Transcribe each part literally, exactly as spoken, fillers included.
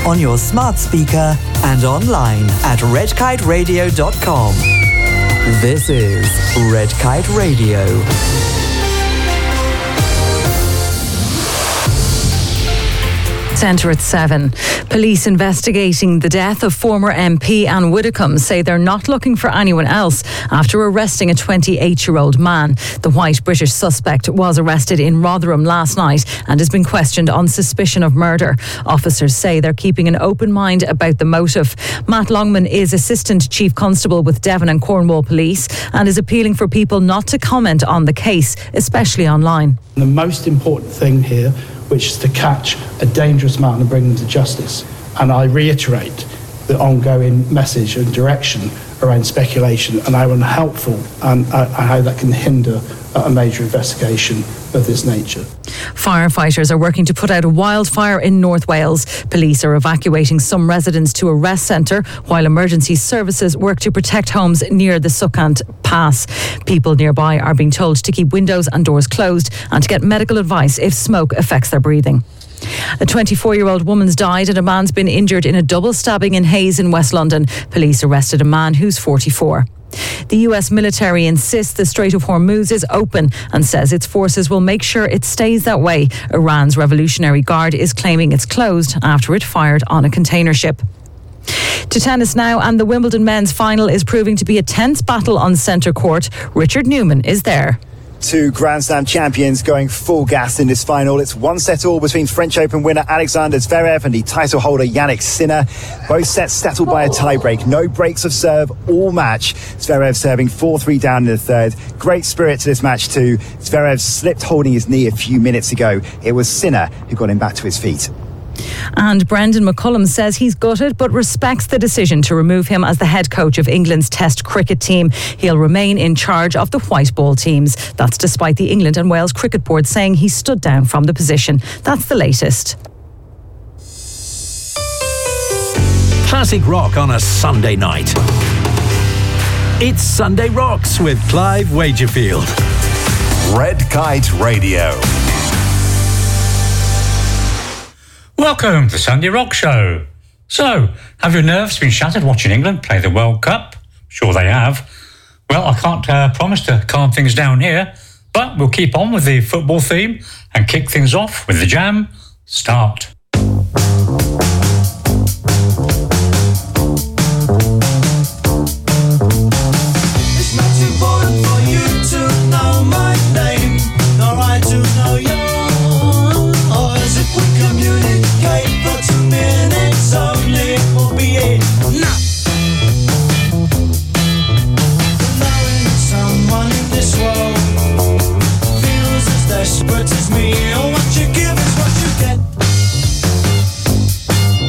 on your smart speaker and online at red kite radio dot com. This is Red Kite Radio. Centre at seven. Police investigating the death of former M P Anne Widdecombe say they're not looking for anyone else after arresting a twenty-eight-year-old man. The white British suspect was arrested in Rotherham last night and has been questioned on suspicion of murder. Officers say they're keeping an open mind about the motive. Matt Longman is Assistant Chief Constable with Devon and Cornwall Police and is appealing for people not to comment on the case, especially online. The most important thing here, which is to catch a dangerous man and bring them to justice. And I reiterate the ongoing message and direction around speculation and how unhelpful and uh, how that can hinder a major investigation of this nature. Firefighters are working to put out a wildfire in North Wales. Police are evacuating some residents to a rest centre while emergency services work to protect homes near the Suckant Pass. People nearby are being told to keep windows and doors closed and to get medical advice if smoke affects their breathing. A twenty-four-year-old woman's died and a man's been injured in a double stabbing in Hayes in West London. Police arrested a man who's forty-four. The U S military insists the Strait of Hormuz is open and says its forces will make sure it stays that way. Iran's Revolutionary Guard is claiming it's closed after it fired on a container ship. To tennis now, and the Wimbledon men's final is proving to be a tense battle on centre court. Richard Newman is there. Two Grand Slam champions going full gas in this final. It's one set all between French Open winner Alexander Zverev and the title holder Jannik Sinner. Both sets settled by a tiebreak. No breaks of serve all match. Zverev serving four three down in the third. Great spirit to this match too. Zverev slipped holding his knee a few minutes ago. It was Sinner who got him back to his feet. And Brendan McCullum says he's gutted but respects the decision to remove him as the head coach of England's Test cricket team. He'll remain in charge of the white ball teams. That's despite the England and Wales Cricket Board saying he stood down from the position. That's the latest. Classic rock on a Sunday night. It's Sunday Rocks with Clive Wagerfield. Red Kite Radio. Welcome to the Sunday Rock Show. So, have your nerves been shattered watching England play the World Cup? Sure they have. Well, I can't uh, promise to calm things down here, but we'll keep on with the football theme and kick things off with the Jam Start. It's not important for you to know my name, nor I to know yours. Or as if we communicate for two minutes only, will be enough. Knowing someone in this world feels as desperate as me, or what you give is what you get.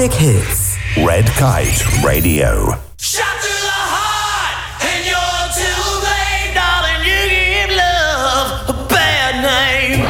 Classic hits. Red Kite Radio. Shot through the heart, and you're to blame, darling. You give love a bad name.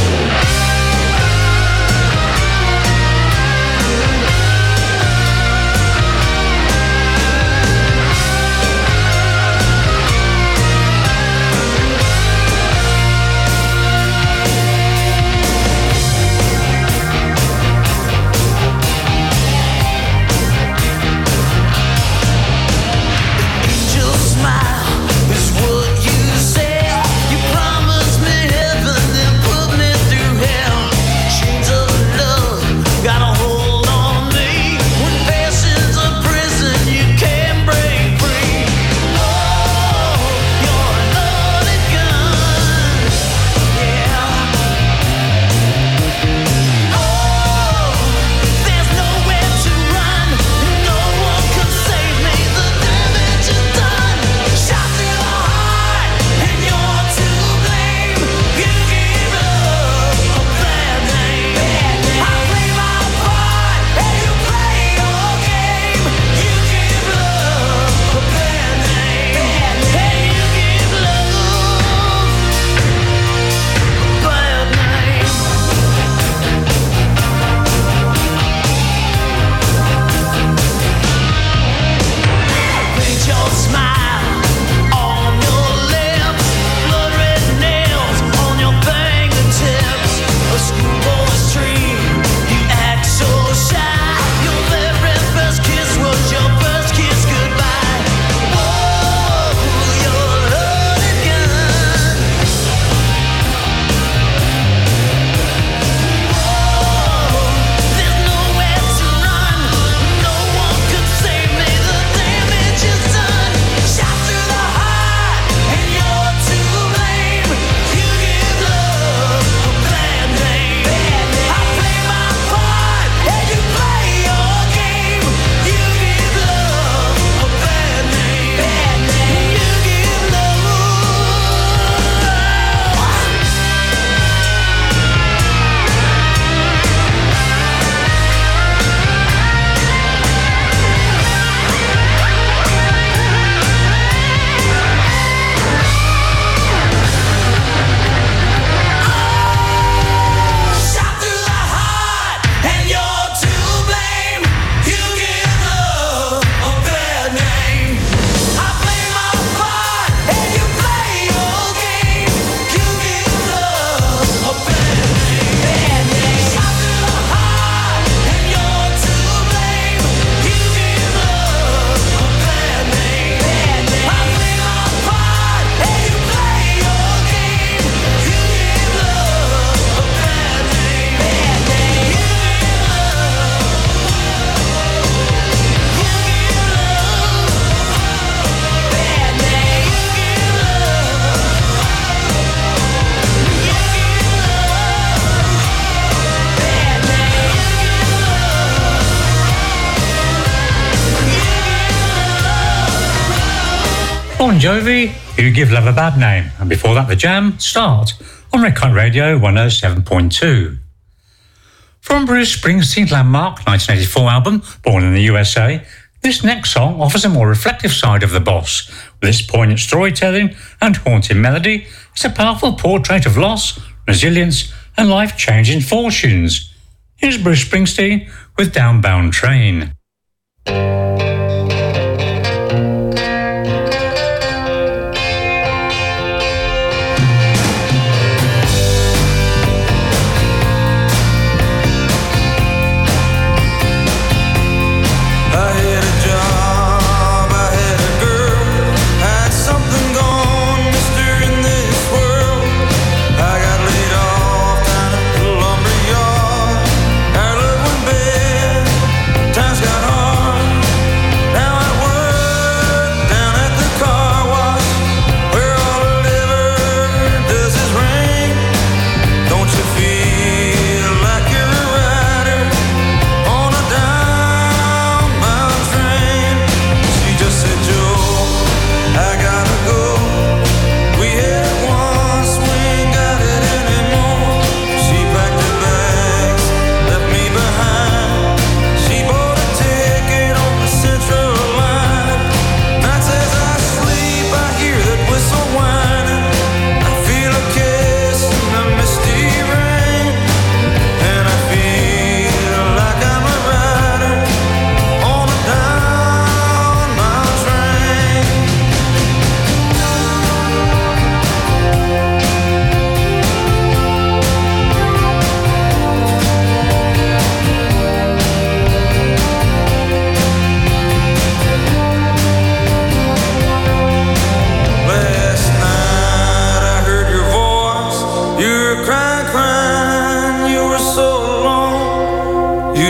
Bon Jovi, You Give Love a Bad Name, and before that The Jam, Start, on Red Kite Radio one oh seven point two. From Bruce Springsteen's landmark nineteen eighty-four album, Born in the U S A, this next song offers a more reflective side of the boss. With its poignant storytelling and haunting melody, it's a powerful portrait of loss, resilience, and life-changing fortunes. Here's Bruce Springsteen with Downbound Train. Times got hard.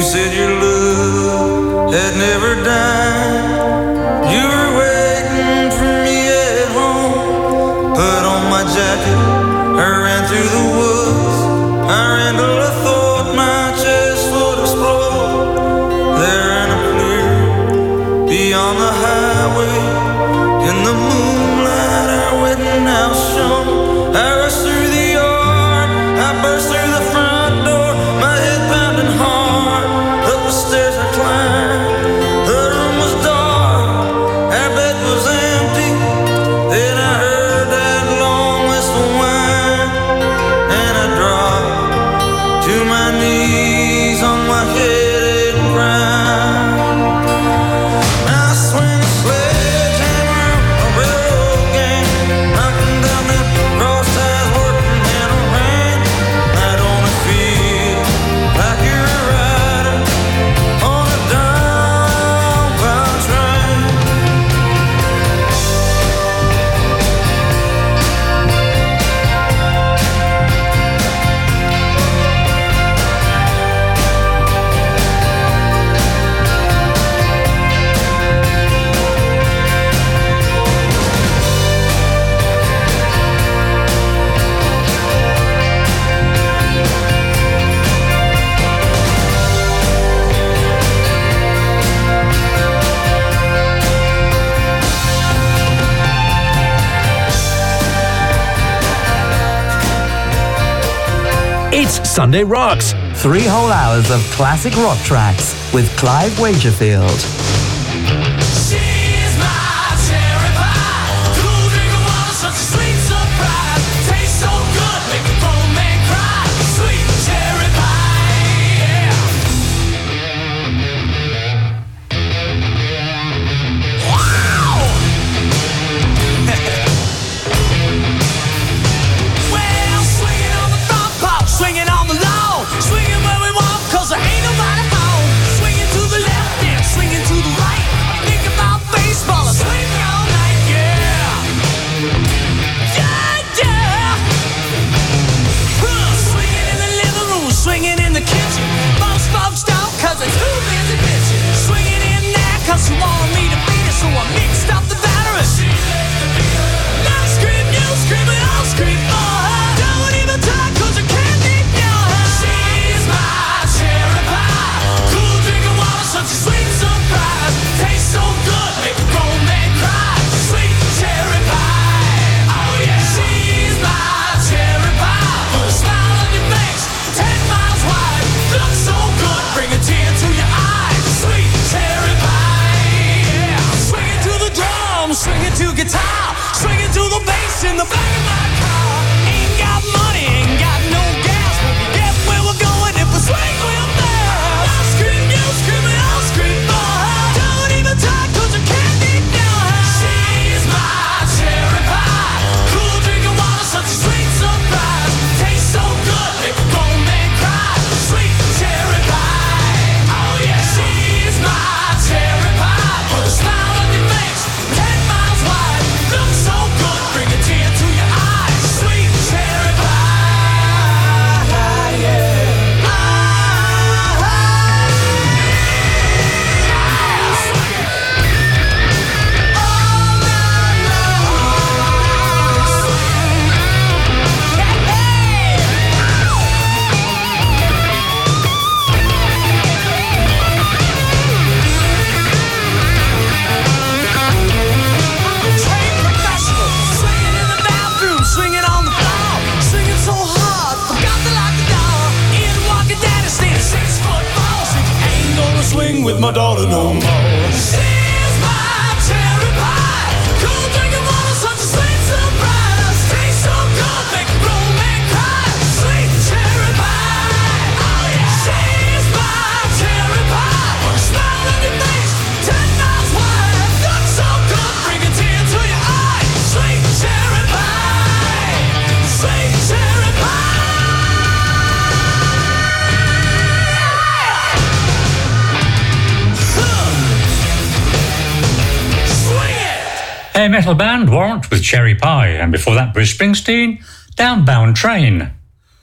said your love had never died. You were waiting for me at home. Put on my jacket, I ran through the woods. I ran till I thought my chest would explode. There in a clear beyond the highway, in the moonlight our wedding house shone. I rushed through the yard, I burst through the front door, my head pounding hard. Up the stairs I climbed, the room was dark, our bed was empty. Then I heard that long whistle whine, and I dropped to my knees on my head and cried. I swing a sledgehammer on a railroad gang, knocking down them cross ties, working in a rain. I don't feel like you're a rider on a downbound train. It's Sunday Rocks. Three whole hours of classic rock tracks with Clive Wagerfield. She's my cherry pie. Cool drink of water, such a sweet surprise. Tastes so good, make a grown man cry. Sweet cherry pie, yeah. Wow! Well, swinging on the front porch, swinging on the lawn, swinging where we want, 'cause there ain't nobody home. Swinging to the left and swinging to the right. Think about baseball, I swing all night, yeah. Yeah, yeah. Huh, swinging in the living room, swinging in the kitchen. Most folks don't, 'cause they're too busy bitching. Swinging in there 'cause she wanted me to beat it, so I mixed up the battery. Now scream, you scream, and I'll scream for her. Don't even talk 'cause I can't ignore her. She's my cherry pie. Cool drink of water, such a sweet surprise. Tastes so good, make a grown man cry. Sweet cherry pie. Oh yeah. She's my cherry pie. Put a smile on your face, ten miles wide. Looks so good, bring a tear to your eye. Sweet cherry pie. Yeah. Swinging to the drum, swinging to guitar, swinging to the bass in the back of my car. Ain't got money, ain't got no gas, but we get where we're going if we swing real fast. I'll scream, you scream, and I'll scream for her. Don't even talk 'cause I can't ignore her. She's my cherry pie. Cool drink of water, such a sweet surprise. Tastes so good, make a grown man cry. Sweet cherry pie. Oh yeah. She's my cherry pie. Put a smile on your face, ten miles wide. Looks so good, bring a tear to your eye. Sweet cherry pie. Yeah. Ah, trained professional, swinging in the bathroom, swinging on the floor, swinging so hard, forgot to lock the door. In walking daddy, staying six foot four. Said you ain't gonna swing with my daughter no more. She's my cherry pie. Cool drink of water, such a sweet surprise. Tastes so good, make a grown man cry. Sweet cherry pie. Oh yeah. She's my cherry pie. Put a smile on your face, ten miles wide. Looks so good, bring a tear to your eye. Sweet cherry pie. Sweet cherry Hair metal band Warrant with Cherry Pie, and before that Bruce Springsteen, Downbound Train.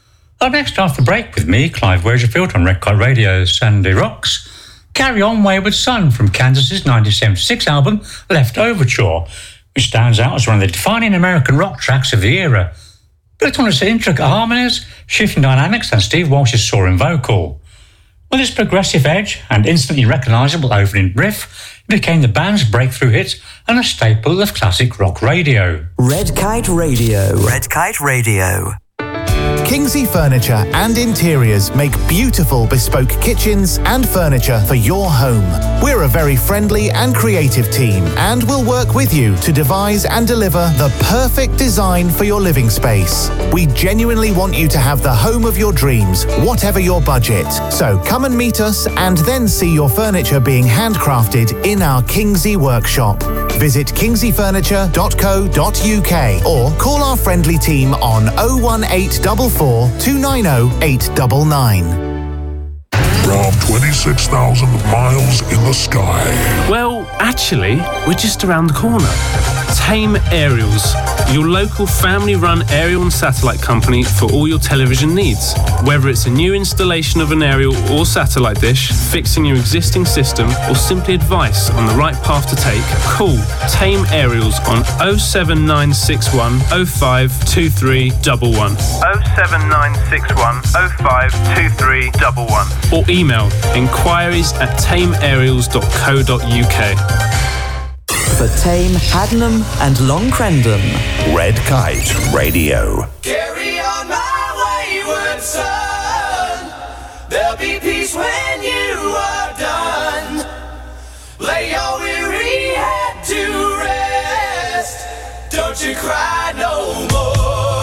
Up next after the break with me, Clive Worshipfield on Red Kite Radio's Sunday Rocks. Carry On Wayward Son from Kansas's nineteen seventy-six album Left Overture, which stands out as one of the defining American rock tracks of the era. Built on its intricate harmonies, shifting dynamics and Steve Walsh's soaring vocal. With its progressive edge and instantly recognisable opening riff, it became the band's breakthrough hit and a staple of classic rock radio. Red Kite Radio. Red Kite Radio. Kingsley Furniture and Interiors make beautiful bespoke kitchens and furniture for your home. We're a very friendly and creative team and will work with you to devise and deliver the perfect design for your living space. We genuinely want you to have the home of your dreams, whatever your budget. So come and meet us and then see your furniture being handcrafted in our Kingsley workshop. Visit kingsley furniture dot co dot uk or call our friendly team on oh one eight four four, two nine oh, eight nine nine. From twenty-six thousand miles in the sky. Well, actually, we're just around the corner. Tame Aerials, your local family-run aerial and satellite company for all your television needs. Whether it's a new installation of an aerial or satellite dish, fixing your existing system, or simply advice on the right path to take, call Tame Aerials on oh seven nine six one oh five two three one one. oh seven nine six one oh five two three one one. Or email inquiries at tame aerials dot co dot uk. For Tame, Haddenham and Long Crendon. Red Kite Radio. Carry on my wayward son. There'll be peace when you are done. Lay your weary head to rest. Don't you cry no more.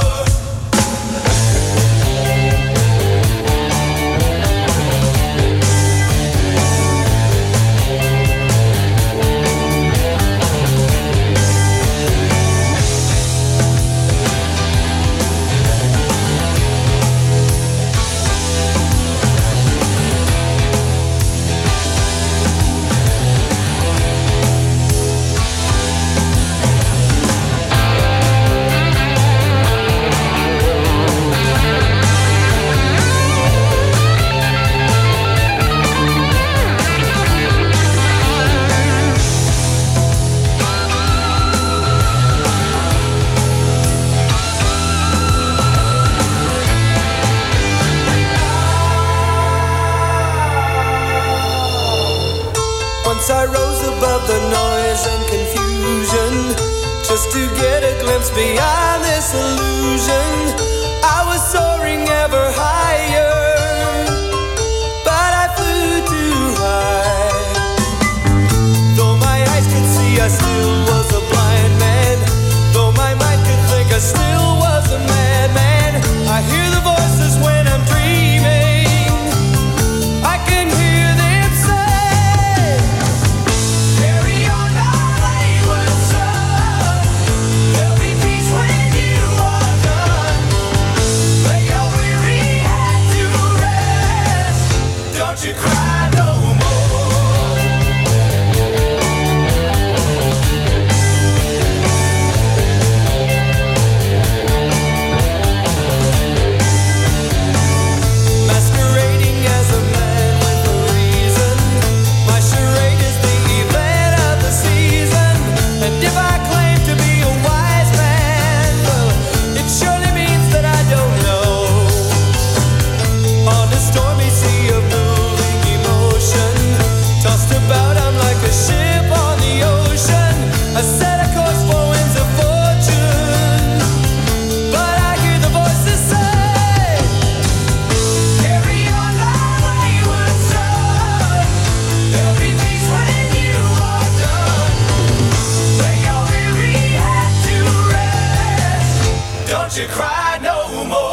I rose above the noise and confusion, just to get a glimpse beyond this illusion. I was soaring ever higher, but I flew too high. Though my eyes could see, I still was a blind man. Though my mind could think, I still was a madman. I hear the voices when I'm dreaming. I can hear them say, you cry no masquerading as a man with a reason. My charade is the event of the season. And if I claim to be a wise man, well, it surely means that I don't know. On a stormy sea of moving emotion, tossed about, I'm like a ship on the ocean. I set a course for winds of fortune, but I hear the voices say, carry on my wayward son. There'll be peace when you are done. Lay your weary head to rest. Don't you cry no more.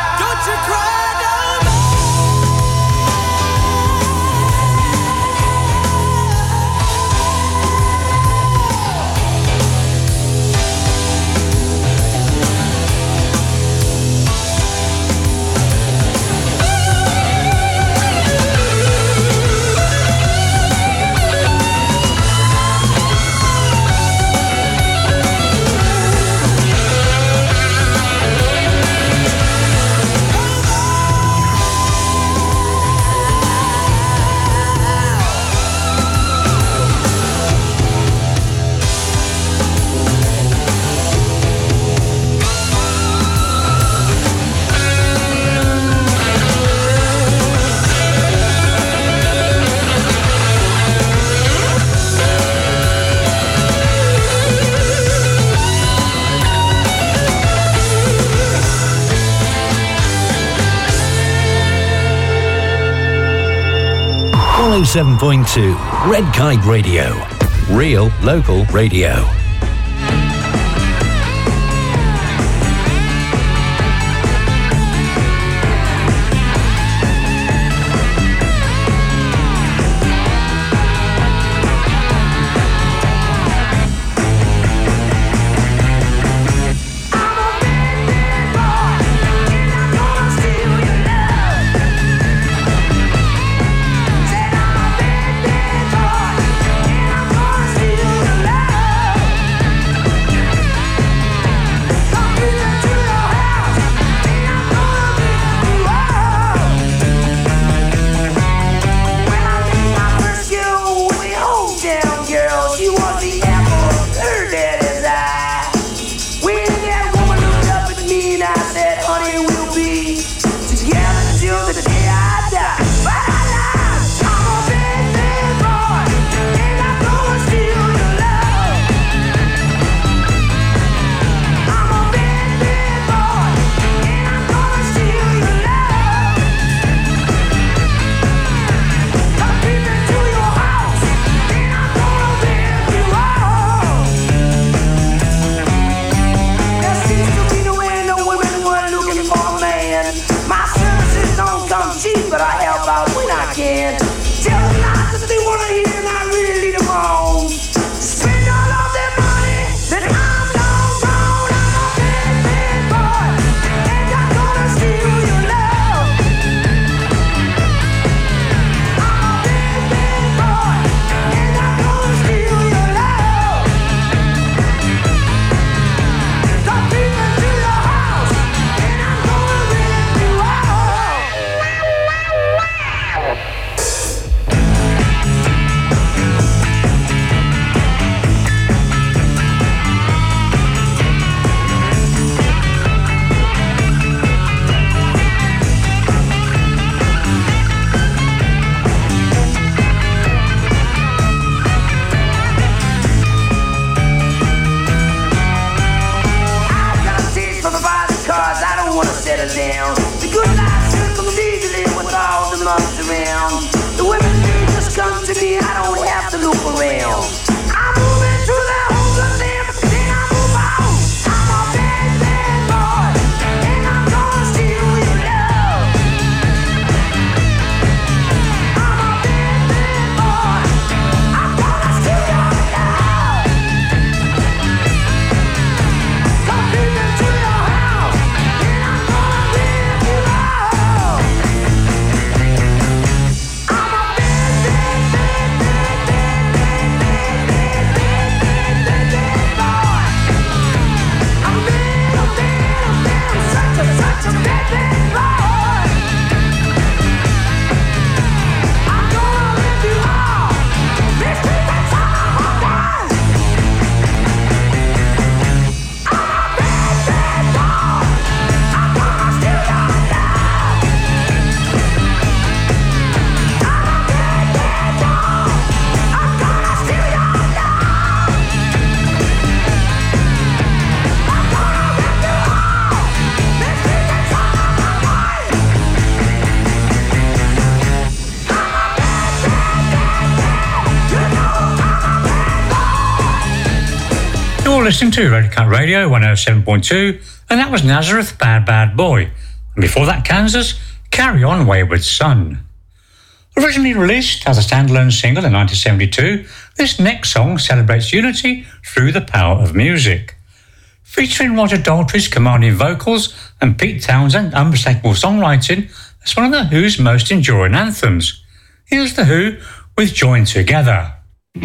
Don't you cry no more. one oh seven point two Red Kite Radio. Real local radio. You're listening to Red Kite Radio one oh seven point two, and that was Nazareth, Bad Bad Boy. And before that, Kansas, Carry On Wayward Son. Originally released as a standalone single in nineteen seventy-two, this next song celebrates unity through the power of music. Featuring Roger Daltrey's commanding vocals and Pete Townsend's unmistakable songwriting, it's one of The Who's most enduring anthems. Here's The Who with Join Together.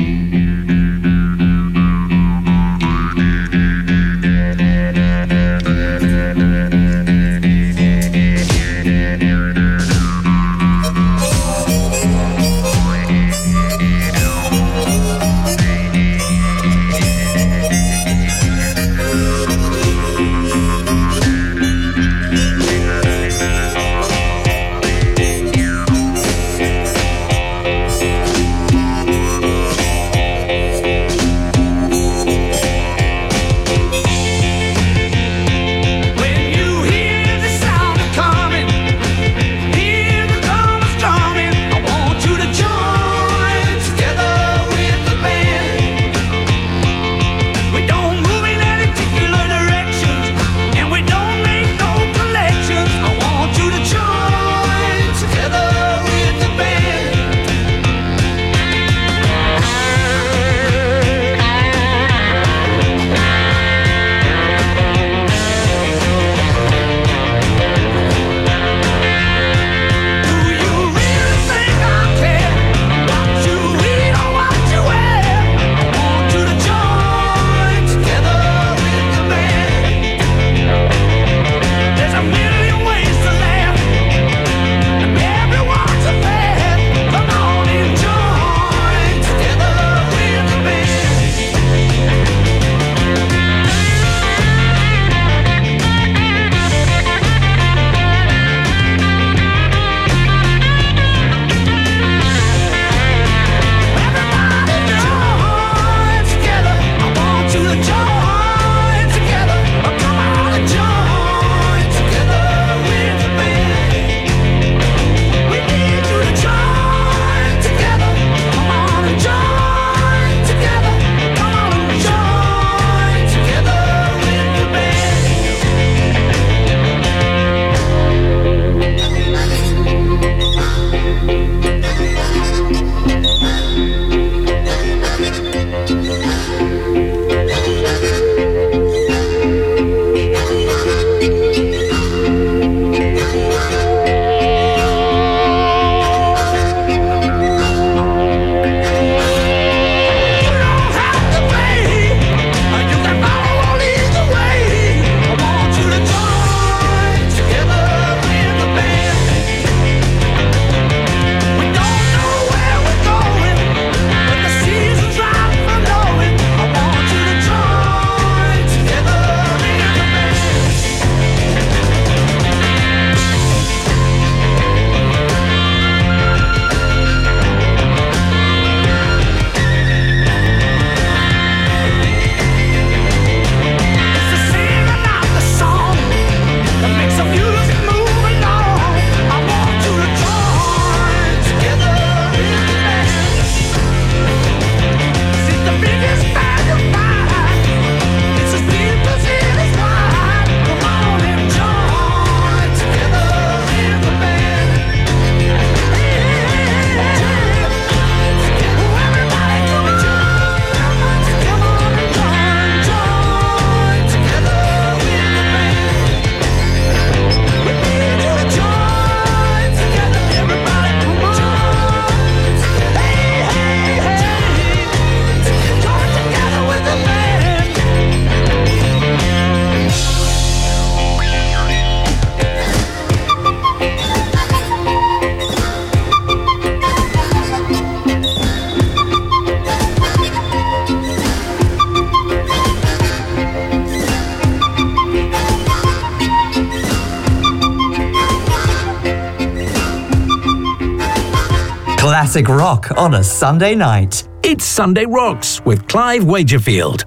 Classic rock on a Sunday night. It's Sunday Rocks with Clive Wagerfield.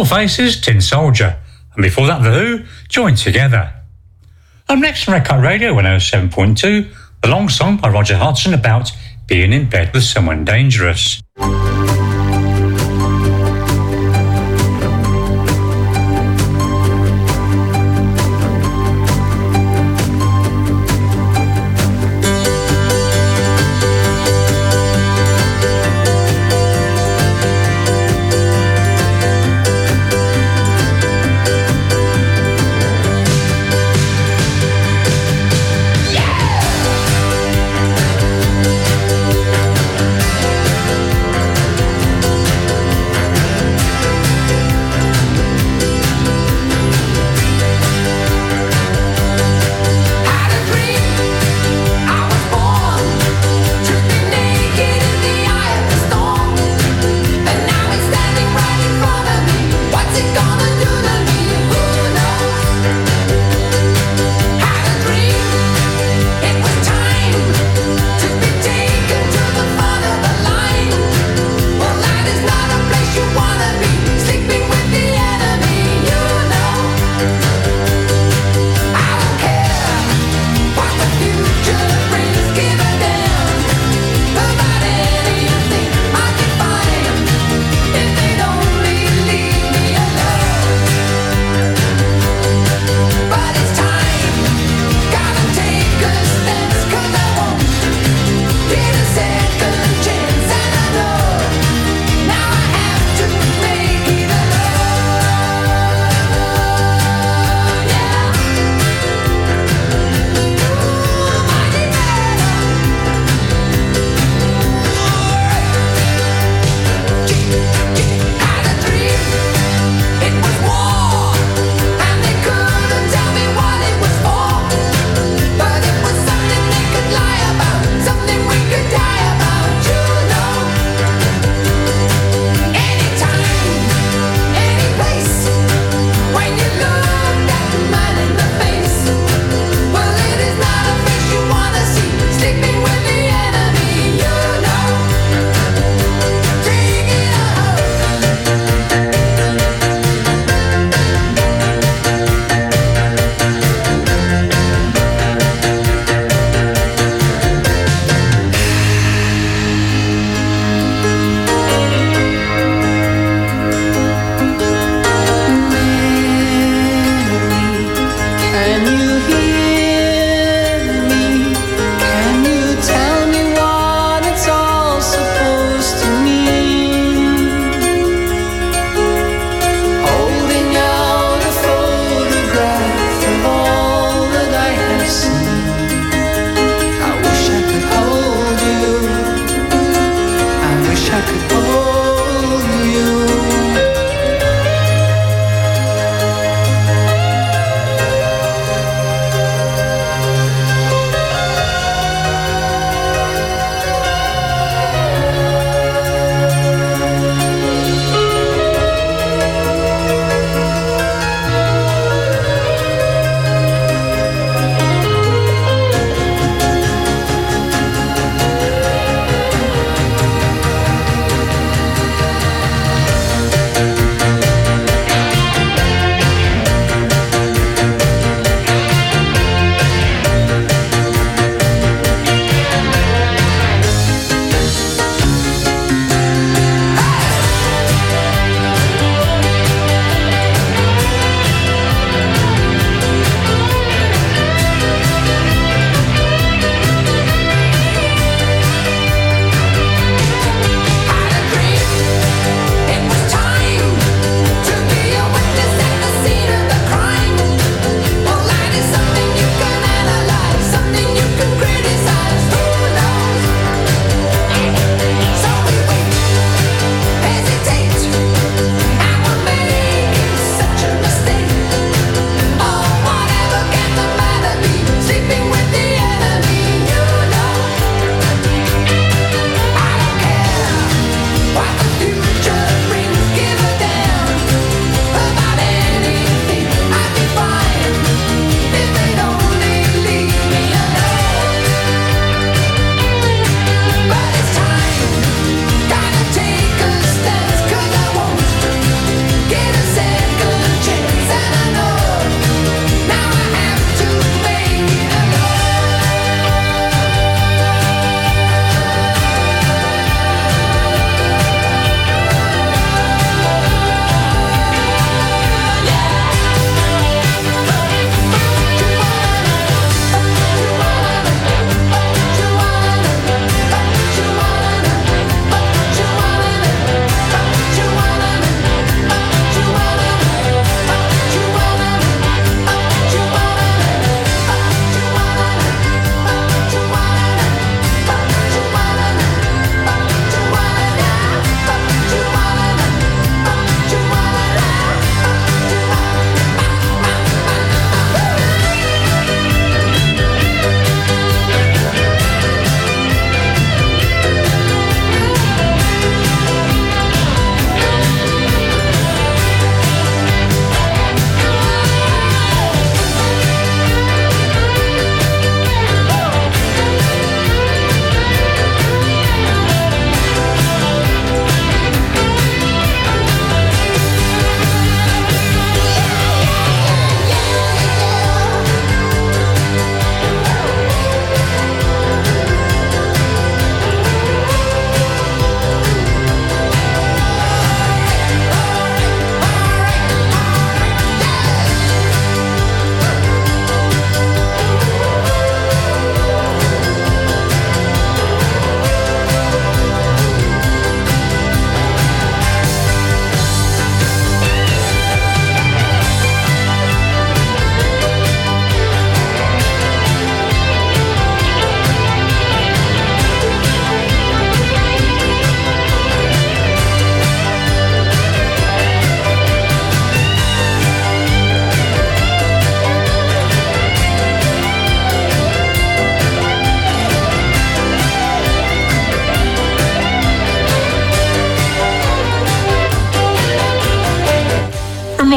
Four Faces, Tin Soldier, and before that The Who, Joined Together. Up next on Red Kite Radio one oh seven point two, the long song by Roger Hodgson about being in bed with someone dangerous. Yeah!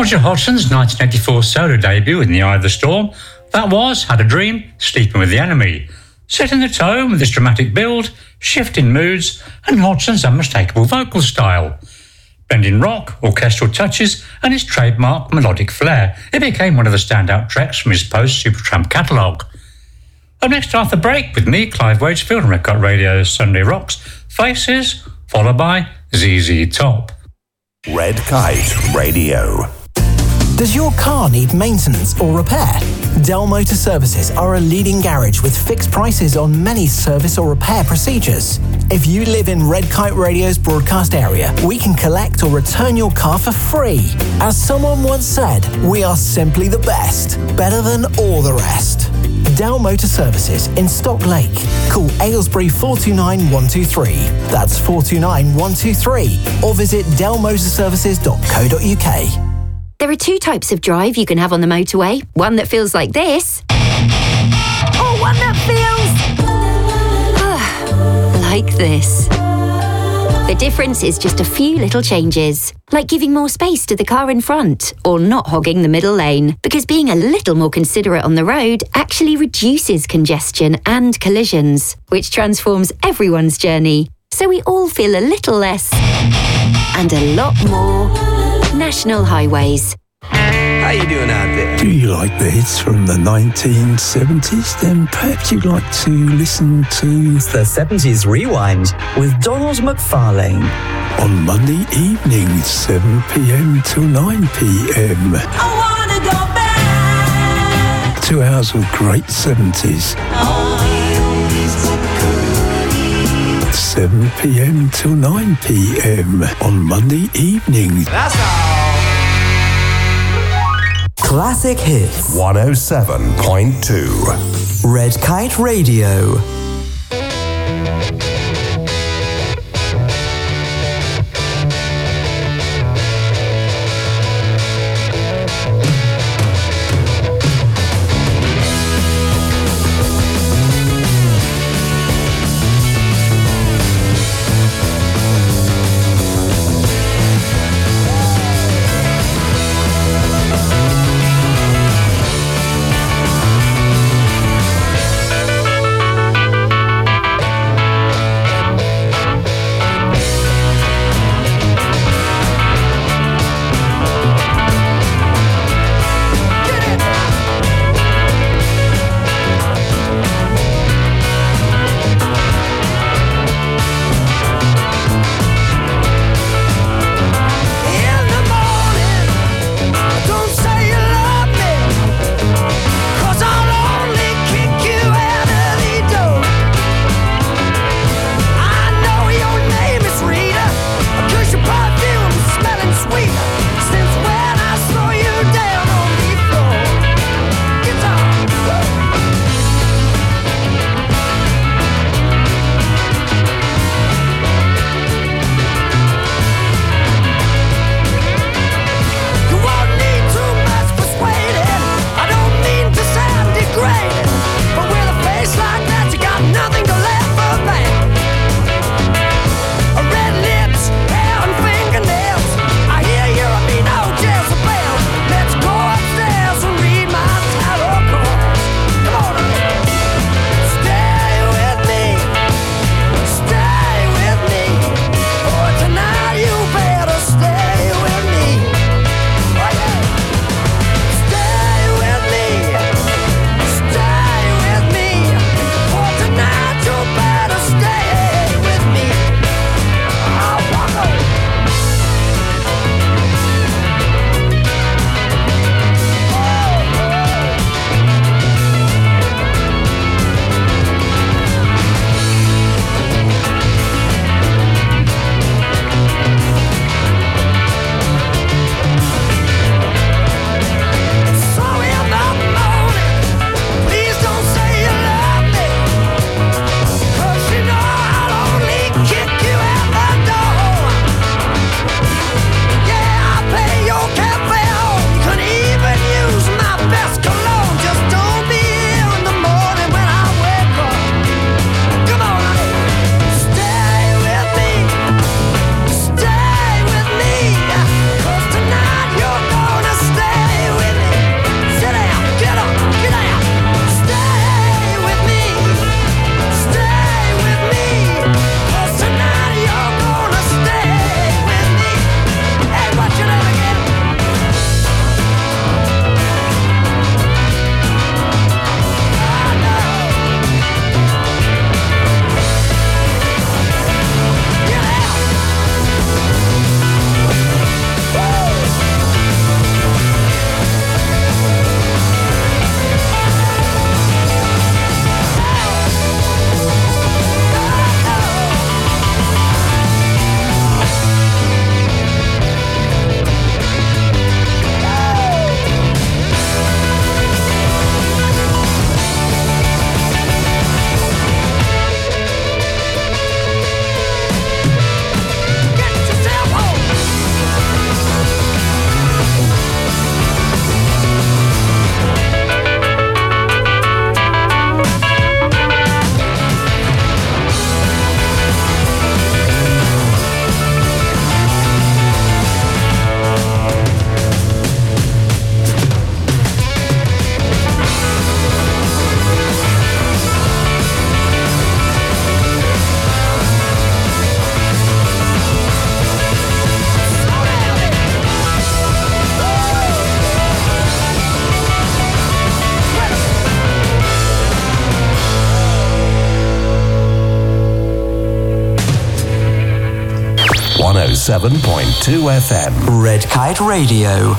Roger Hodgson's nineteen eighty-four solo debut in The Eye of the Storm, that was Had a Dream, Sleeping with the Enemy. Setting the tone with this dramatic build, shifting moods, and Hodgson's unmistakable vocal style. Blending rock, orchestral touches, and his trademark melodic flair, it became one of the standout tracks from his post-Supertramp catalogue. Up next after the break with me, Clive Waitsfield, on Red Kite Radio's Sunday Rocks, Faces, followed by Z Z Top. Red Kite Radio. Does your car need maintenance or repair? Dell Motor Services are a leading garage with fixed prices on many service or repair procedures. If you live in Red Kite Radio's broadcast area, we can collect or return your car for free. As someone once said, we are simply the best, better than all the rest. Dell Motor Services in Stock Lake. Call Aylesbury four two nine, one two three. That's four two nine, one two three. Or visit dell motor services dot co dot uk. There are two types of drive you can have on the motorway. One that feels like this. Or one that feels... like this. The difference is just a few little changes, like giving more space to the car in front, or not hogging the middle lane, because being a little more considerate on the road actually reduces congestion and collisions, which transforms everyone's journey, so we all feel a little less and a lot more National Highways. How you doing out there? Do you like the hits from the nineteen seventies? Then perhaps you'd like to listen to the seventies Rewind with Donald McFarlane. On Monday evenings, seven p.m. till nine p.m. I wanna go back. Two hours of great seventies. seven p.m. till nine p.m. on Monday evenings. That's all. Classic Hits one oh seven point two. Red Kite Radio. oh seven point two F M. Red Kite Radio.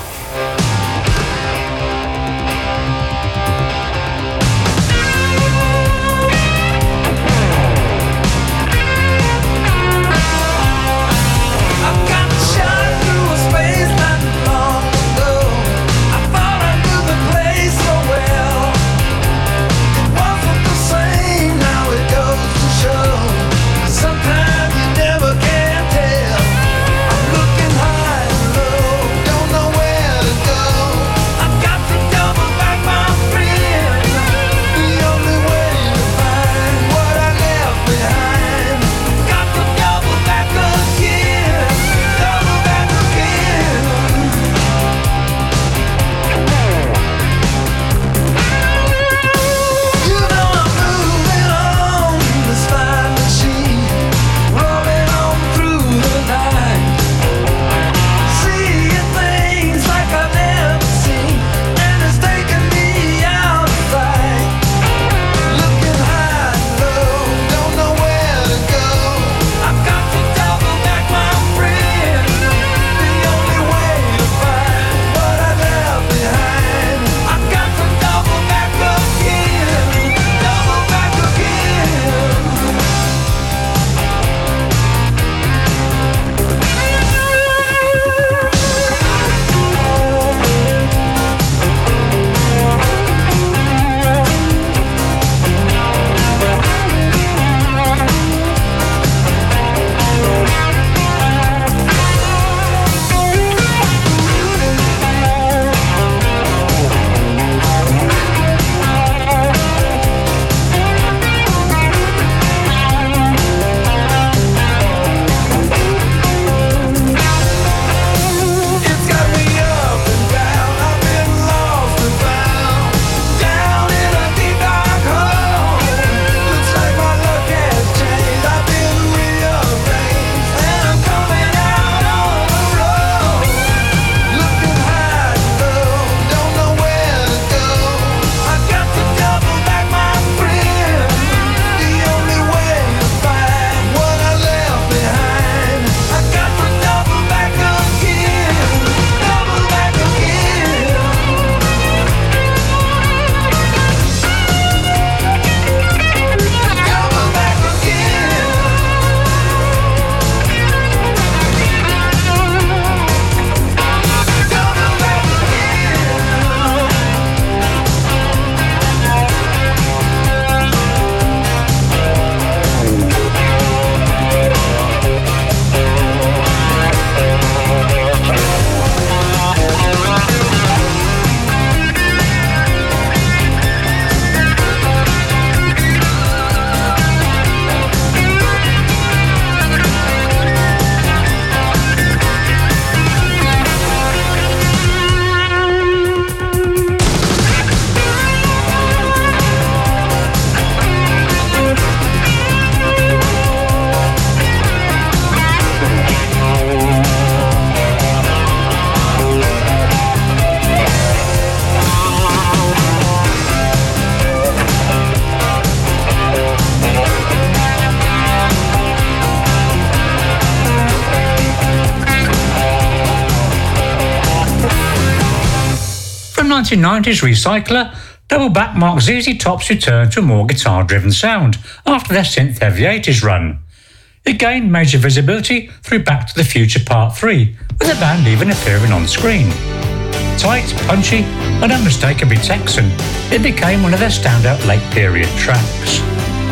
nineteen nineties recycler, Double Back marked Z Z Top's return to a more guitar-driven sound after their synth-heavy eighties run. It gained major visibility through Back to the Future Part three, with the band even appearing on screen. Tight, punchy, and unmistakably Texan, it became one of their standout late-period tracks.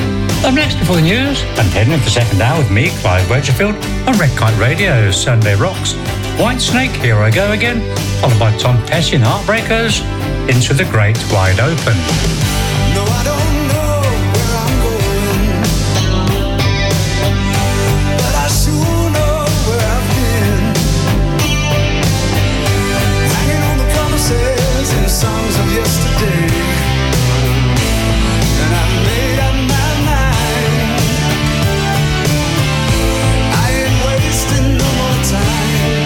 Up next before the news, and heading into the second hour with me, Clive Wedgerfield, on Red Kite Radio's Sunday Rocks, Whitesnake, Here I Go Again, followed by Tom Petty and Heartbreakers, Into the Great Wide Open. No, I don't know where I'm going, but I sure know where I've been. Hanging on the promises and songs of yesterday, and I've made up my mind. I ain't wasting no more time,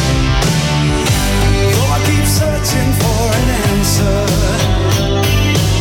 though I keep searching for an answer.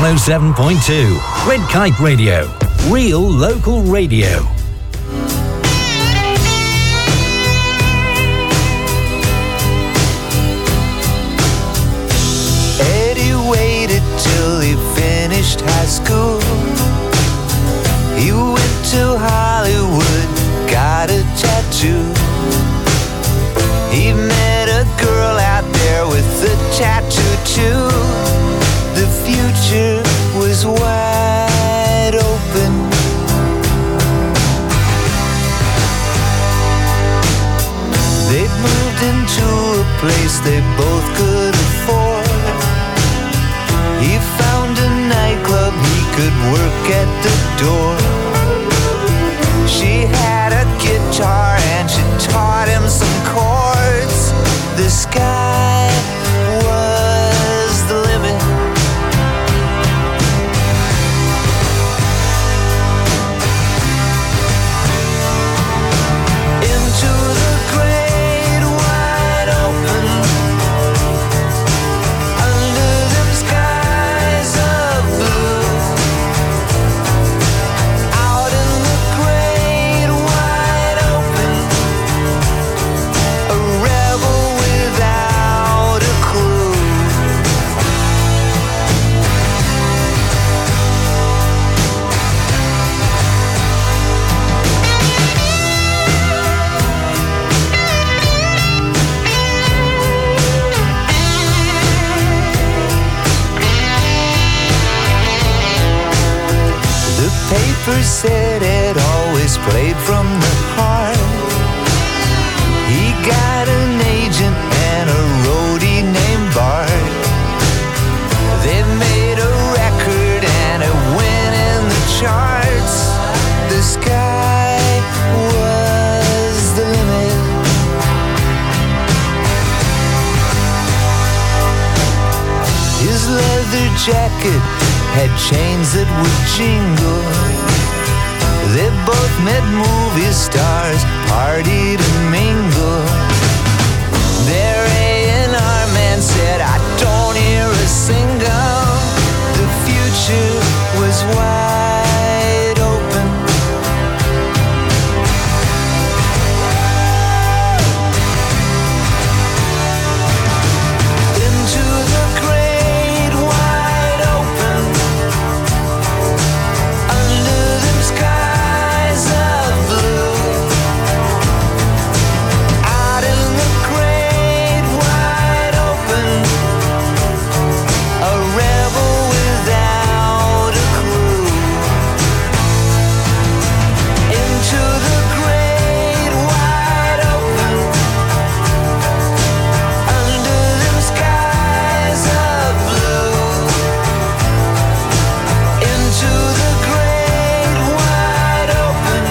oh seven point two. Red Kite Radio. Real local radio. Eddie waited till he finished high school. He went to Hollywood, got a tattoo. He met a girl out there with a tattoo too. The future was wide open. They'd moved into a place they both could afford. He found a nightclub he could work at the door. She had a guitar and she taught him some chords. The sky was the limit. Into the great wide open, under them skies of blue, out in the great wide open, a rebel without a clue. The paper said it always played from the heart. He got an agent and a roadie named Bart. They made a record and it went in the charts. The sky was the limit. His leather jacket had chains that would jingle. They both met movie stars, partied and mingled. Their A and R man said, I don't hear a single. The future was wide open. Into the great wide open, under them skies of blue, out in the great wide open, a rebel without a clue. Into the great wide open, under them skies of blue, into the great wide open,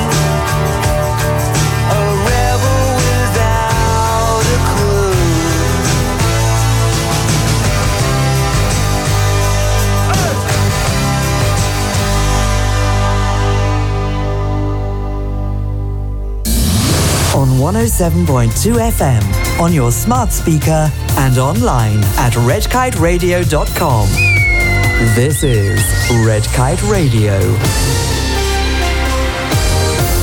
a rebel without a clue. On one oh seven point two F M, on your smart speaker and online at red kite radio dot com. This is Red Kite Radio.